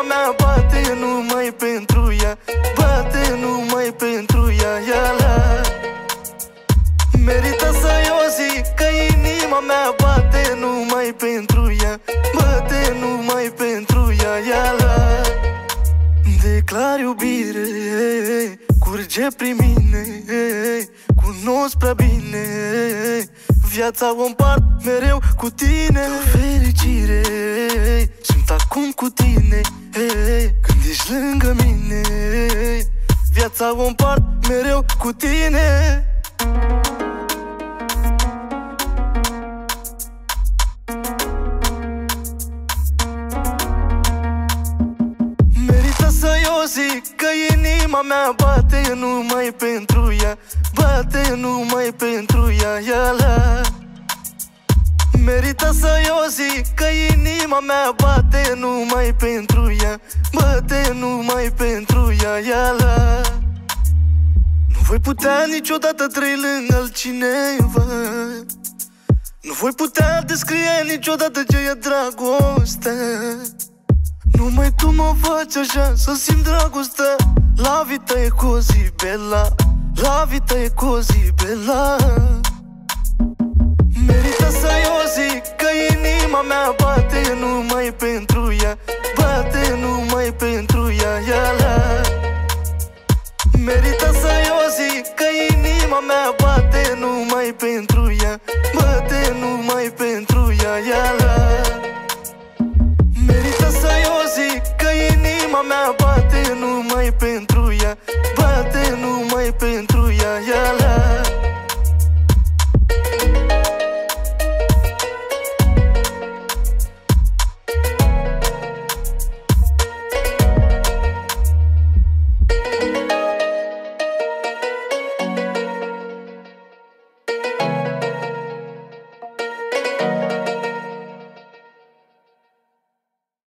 mea bate numai pentru ea, bate numai pentru ea, la. Merită să-i o zic că inima mea bate numai pentru ea, bate numai pentru ea, la. Declar iubire, curge prin mine, cunosc prea bine, viața o împart mereu cu tine. Fericire, sunt acum cu tine, când ești lângă mine, viața o împart mereu cu tine. Merită să-i o zic că inima mea bate numai pentru ea, bate numai pentru ea, la. Merită să-i o zic că inima mea bate numai pentru ea, bate numai pentru ea, la. Nu voi putea niciodată trăi lângă altcineva, nu voi putea descrie niciodată ce e dragostea. Numai tu mă faci așa să simt dragostea. La vita e così bella, la vita e così bella. Merită să-i o zic că inima mea bate numai pentru ea, bate numai pentru ea, la. Merită să-i o zic că inima mea bate numai pentru ea, bate numai pentru ea, la. Merită să-i o zic că inima mea